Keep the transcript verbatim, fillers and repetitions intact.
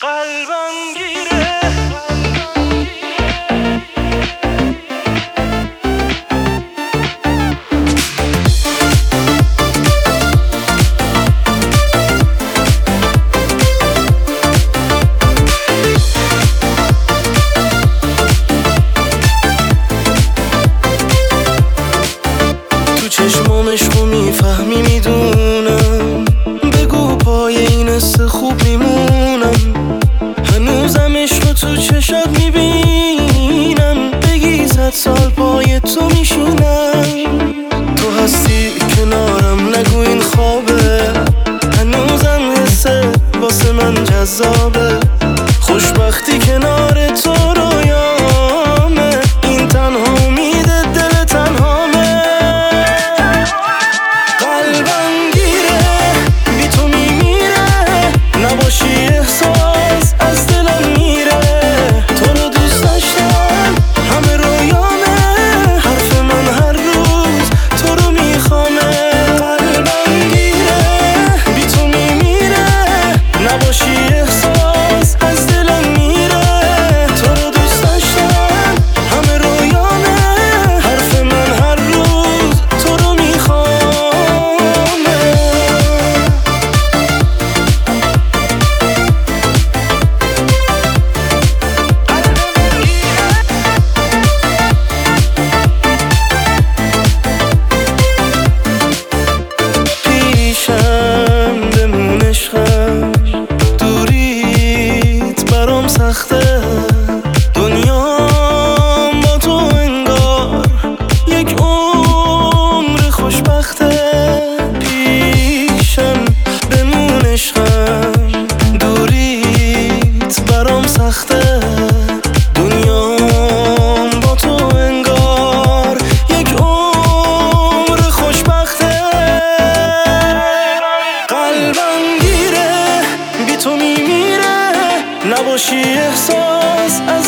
قلبم گیره تو چشمام عشقو میفهمی میدونم، بگو پای این حس خوب میمونم. هنوزم عشقو تو چشات میبینم، بگی صد سال پای تو میشینم. تو هستی کنارم نگو این خوابه، هنوزم حسه واسه من جذابه. خوشبختی کنار تو رویامه، این تنها امیده دل تنهامه. قلبم گیره بی تو میمیره، نباشی احساس از دلم میره. تو رو دوست داشتم همه رویامه، حرف من هر روز تو رو میخوامه. قلبم گیره بی تو میمیره، نباشی احساس از دلم میره. تو رو دوست داشتم همه رویامه، حرف من هر روز تو رو میخوامه. پیشم بمون عشقم، دوریت برام سخته. دنیام با تو انگار یک عمر خوشبخته. پیشم بمون عشقم، دوریت برام سخته. دنیام با تو انگار یک عمر خوشبخته. قلبم گیره بی تو میمیره، نباشی احساس